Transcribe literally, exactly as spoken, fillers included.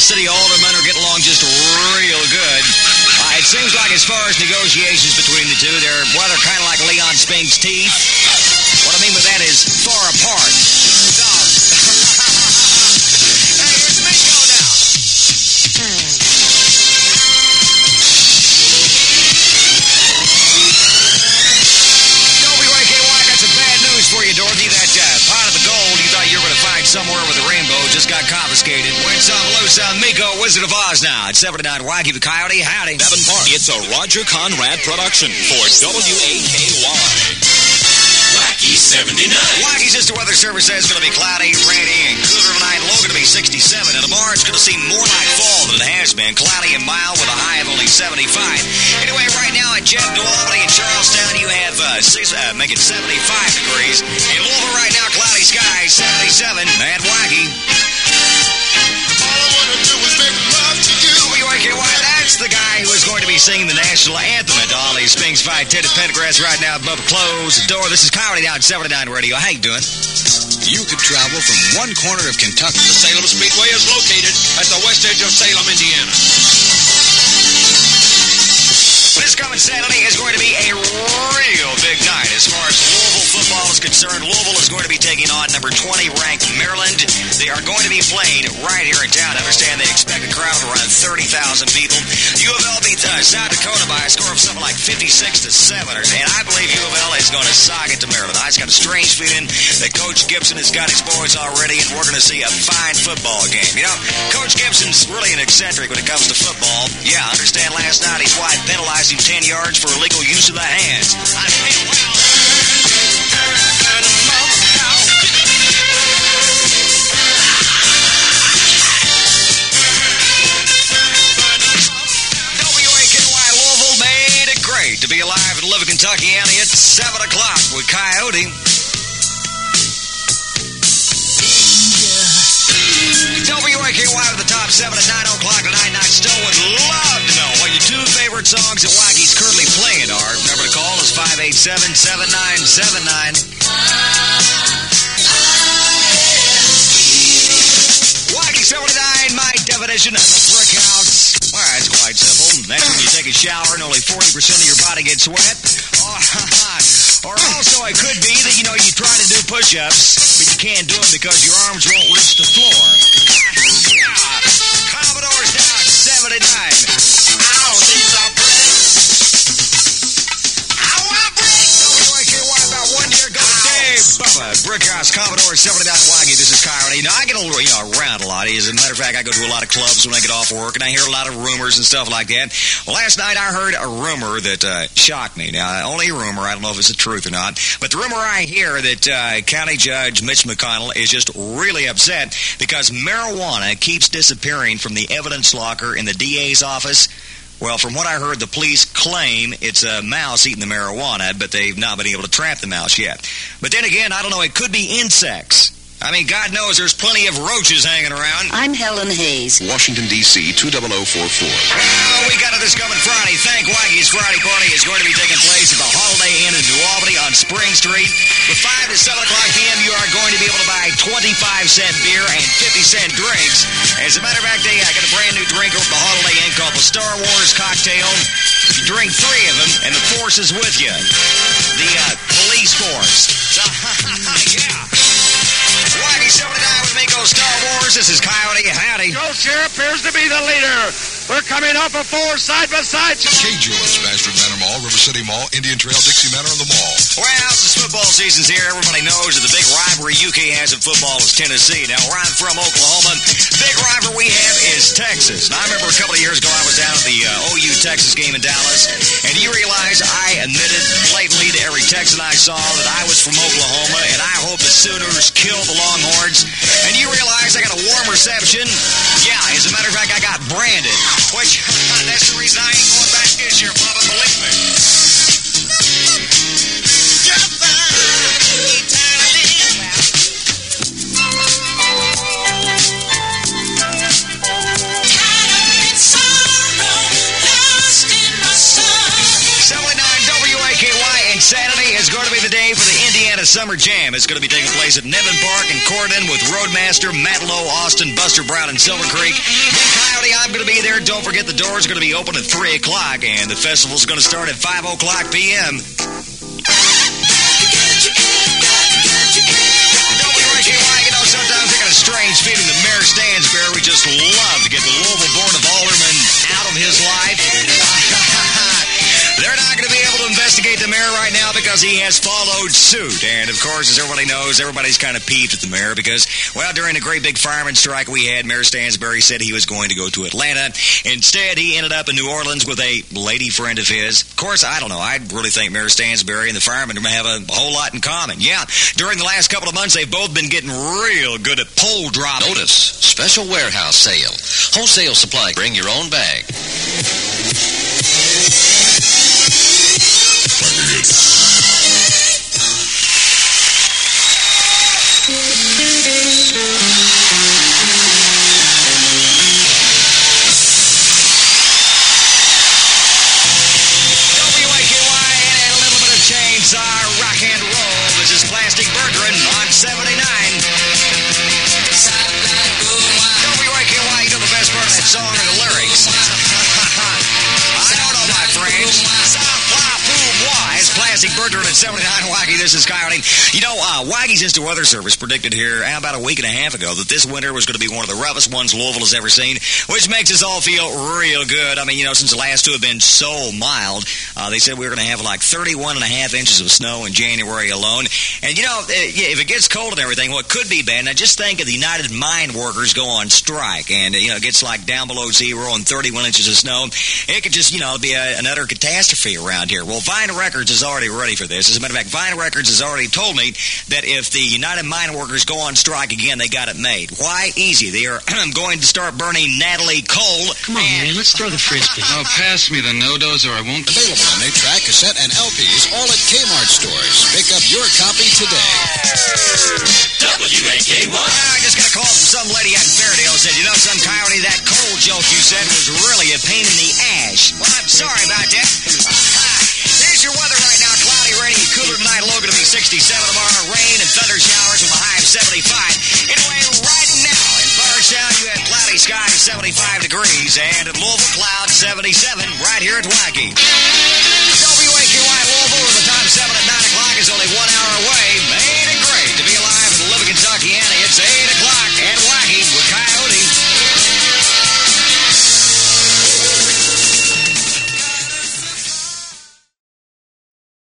city aldermen are getting along just real good. Uh, it seems like as far as negotiations between the two, they're, well, they're kind of like Leon Spink's teeth. What I mean by that is far apart. Hey, here's Mingo now. W A K Y got some bad news for you, Dorothy. That uh, pot of the gold you thought you were going to find somewhere over the rainbow just got confiscated. Went some loose on Miko, Wizard of Oz now. It's seventy-nine Wacky the Coyote. Howdy. Davenport. It's a Roger Conrad production for W A K Y. Wacky seventy-nine. Wacky's Sister Weather Service says it's going to be cloudy, rainy, and cooler tonight. Low going to be sixty-seven. And tomorrow it's going to seem more like fall than it has been. Cloudy and mild with a high of only seventy-five. Anyway, right now at Jet, New Albany, and Charlestown, you have uh, six, uh, make it seventy-five degrees. In Louisville right now, cloudy skies, seventy-seven. Mad Wacky. All I want to do is make love to you. W A K Y, that's the guy who is going to be singing the national anthem at all these Spinks Fight Tennis Pendergrass right now above the close the door. This is Coyote down at seventy-nine Radio. How you doing? You could travel from one corner of Kentucky. The Salem Speedway is located at the west edge of Salem, Indiana. This coming Saturday is going to be a real big night as far as Louisville football is concerned. Louisville is going to be taking on number twenty ranked Maryland. They are going to be playing right here in town. I understand they expect a crowd of around thirty thousand people. U of L beat uh, South Dakota by a score of something like fifty-six to seven. And I believe U of L is going to sock it to Maryland. I just got a strange feeling that Coach Gibson has got his boys already, and we're going to see a fine football game. You know, Coach Gibson's really an eccentric when it comes to football. Yeah, I understand last night his wife penalized him ten yards for illegal use of the hands. I mean, well... W A K Y Louisville made it great to be alive and live in Kentucky Alley at seven o'clock with Coyote. W A K Y with the top seven at nine o'clock tonight. And I still would love to know what your two favorite songs that Wacky's currently playing are. Number to call is five eight seven, seven nine seven nine. Wacky seventy-nine, my definition of a brick house. Well, it's quite simple. That's when you take a shower and only forty percent of your body gets wet. Or, or also it could be that, you know, you try to do push-ups, but you can't do them because your arms won't reach the floor. Yeah, Commodore's down at seventy-nine. Ow, these are bricks. I want bricks. W A K Y about one year ago. Dave Bubba, Brickhouse, Commodore seventy-nine Wacky. This is Coyote. Now, I get a little, you know, around a lot. As a matter of fact, I go to a lot of clubs when I get off work, and I hear a lot of rumors and stuff like that. Well, last night I heard a rumor that uh, shocked me. Now, only a rumor. I don't know if it's the truth or not. But the rumor I hear that uh, County Judge Mitch McConnell is just really upset because marijuana keeps disappearing from the evidence locker in the D A's office. Well, from what I heard, the police claim it's a mouse eating the marijuana, but they've not been able to trap the mouse yet. But then again, I don't know, it could be insects. I mean, God knows there's plenty of roaches hanging around. I'm Helen Hayes. Washington, D C two zero zero four four. Well, we got it this coming Friday. Thank Wacky's Friday Party is going to be taking place at the Holiday Inn in New Albany on Spring Street. From five to seven o'clock p.m., you are going to be able to buy twenty-five cent beer and fifty cent drinks. As a matter of fact, they got a brand new drink over at the Holiday Inn called the Star Wars Cocktail. You drink three of them, and the force is with you. The uh, police force. Yeah. Wacky seventy-nine with Miko Star Wars. This is Coyote. Howdy. Joe Sheriff appears to be the leader. We're coming up a four side by side. K-Jewelers, Bastrop Manor Mall, River City Mall, Indian Trail, Dixie Manor, and the mall. Well, since football season's here, everybody knows that the big rivalry U K has in football is Tennessee. Now, where I'm from, Oklahoma, big rival we have is Texas. Now, I remember a couple of years ago, I was down at the uh, O U-Texas game in Dallas, and you realize I admitted blatantly to every Texan I saw that I was from Oklahoma, and I hope the Sooners kill the Longhorns. And you realize I got a warm reception. Yeah, as a matter of fact, I got branded, which that's the reason I ain't going back this year, Bubba, believe me. seventy-nine W A K Y, and Saturday is going to be the day for the Indiana Atlanta Summer Jam is going to be taking place at Nevin Park and Corydon with Roadmaster, Matt Lowe, Austin, Buster Brown, and Silver Creek. Me, Coyote, I'm going to be there. Don't forget the doors are going to be open at three o'clock, and the festival's going to start at five o'clock p.m. Sometimes I got a strange feeling that Mayor Stansberry would just love to get the Louisville-born of alderman out of his life. They're not going to be able to investigate the mayor right now because he has followed suit. And, of course, as everybody knows, everybody's kind of peeved at the mayor because, well, during the great big fireman strike we had, Mayor Stansberry said he was going to go to Atlanta. Instead, he ended up in New Orleans with a lady friend of his. Of course, I don't know. I really think Mayor Stansberry and the firemen have a whole lot in common. Yeah, during the last couple of months, they've both been getting real good at pole dropping. Notice, special warehouse sale. Wholesale supply. Bring your own bag. Rock and roll. This is Plastic Bertrand on seventy-nine. Don't be waking why you know the best part of that song are the lyrics. I don't know, my friends. It's Plastic Bertrand at seventy-nine Wacky. This is Coyote. You know, uh, Wacky's Instant Weather Service predicted here uh, about a week and a half ago that this winter was going to be one of the roughest ones Louisville has ever seen, which makes us all feel real good. I mean, you know, since the last two have been so mild, uh, they said we were going to have like thirty-one and a half inches of snow in January alone. And, you know, if it gets cold and everything, well, it could be bad. Now, just think of the United Mine Workers go on strike and, you know, it gets like down below zero and thirty-one inches of snow. It could just, you know, be a, another catastrophe around here. Well, Vine Records is already ready for this. As a matter of fact, Vine Records has already told me that if the United Mine Workers go on strike again, they got it made. Why? Easy. They are going to start burning Natalie Cole. Come on, man. Let's throw the Frisbee. Oh, pass me the no-dos or I won't... Available on eight track, cassette, and L Ps, all at Kmart stores. Pick up your copy today. W A K Y. I just got a call from some lady out in Fairdale said, you know, some Coyote, that coal joke you said was really a pain in the ash. Well, I'm sorry about that. Here's your weather right now. Cloudy, rainy, cooler tonight. Low going to be sixty-seven tomorrow. Rain and thunder showers with a high of seventy-five. Anyway, right now in Bardstown, you had cloudy skies, seventy-five degrees. And at Louisville, clouds, seventy-seven. Right here at Wacky.